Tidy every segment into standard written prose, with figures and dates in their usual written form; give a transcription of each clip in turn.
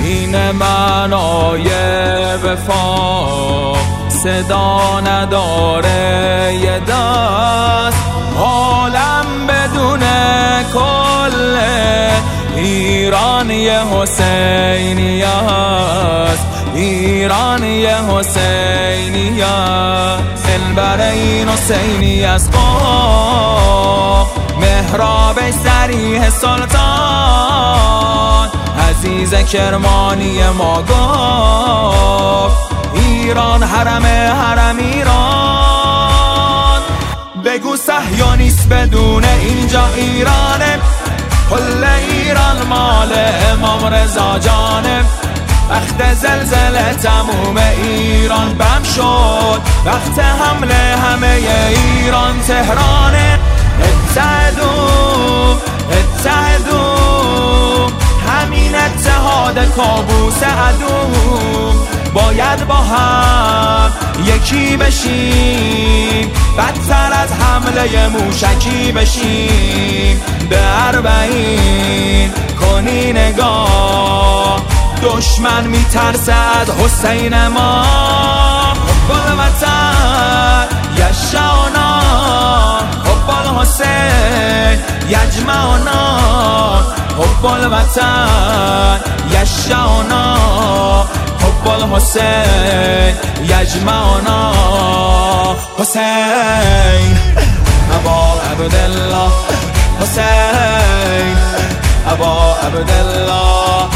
این معنای وفا، صدا نداره یه دست، عالم بدون کل ایران یه حسینی است، ایران یه حسینی است. دلبر این حسینی است محراب صریح سلطان، عزیز کرمانی ما گفت ایران حرم ایران. بگو صهیونیست بدون اینجا ایرانه، کل ایران مال امام رضا جانه. وقت زلزله تموم ایران بم شد، وقت حمله همه ایران تهرانه. اتحدو همین اتحاد کابوس عدو، باید با هم یکی بشیم، بدتر از حمله موشکی بشیم. به اربعین کنی نگاه، دشمن میترسه از حسین ما. حب الوطن یشعنا، حب الحسین یجمعنا، حب الوطن یشعنا، حب الحسین یجمعنا. حسین ابا عبدالله، حسین ابا عبدالله،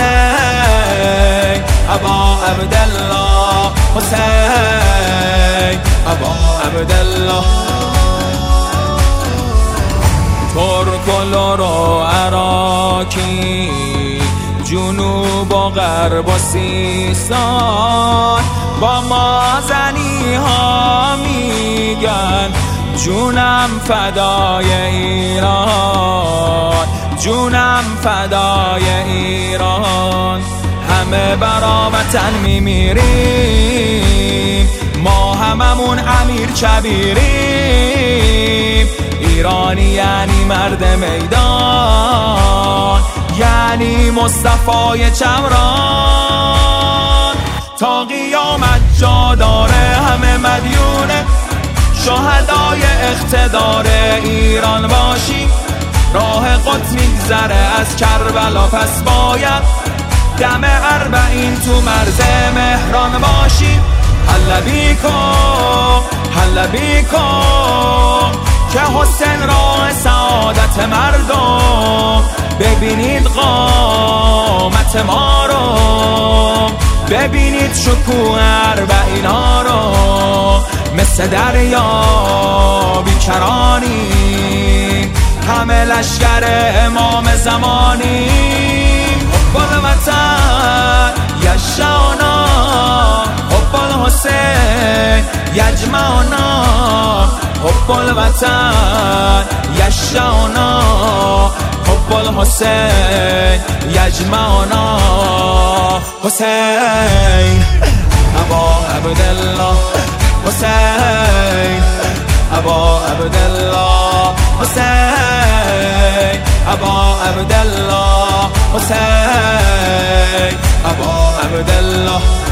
حسین ابا عبدالله، حسین ابا عبدالله. ترک و لر و عراقی، جنوب و غرب و سیستان، با مازنی ها میگن جونم فدای ایران، جونم فدای ایران. همه برا وطن میمیریم، ما هممون امیر کبیریم. ایرانی یعنی مرد میدان، یعنی مصطفی چمران. تا قیامت جا داره همه مدیونه، شهدای اقتدار ایران باشی. راه قدس میگذره از کربلا، پس باید دم اربعین تو مرز مهران باشی. حلبی کن که حسین راه سعادت مردم. ببینید قامت ما رو، ببینید شکوه اربعین ها رو، مثل دریا بیکرانی، همه لشکر امام زمانی. حب الوطن یشعنا، حب الحسین یجمعنا، حب الوطن یشعنا، حب الحسین یجمعنا. حسین ابا عبدالله، حسین ابا عبدالله، حسین ابا عبدالله، حسین ابا عبدالله.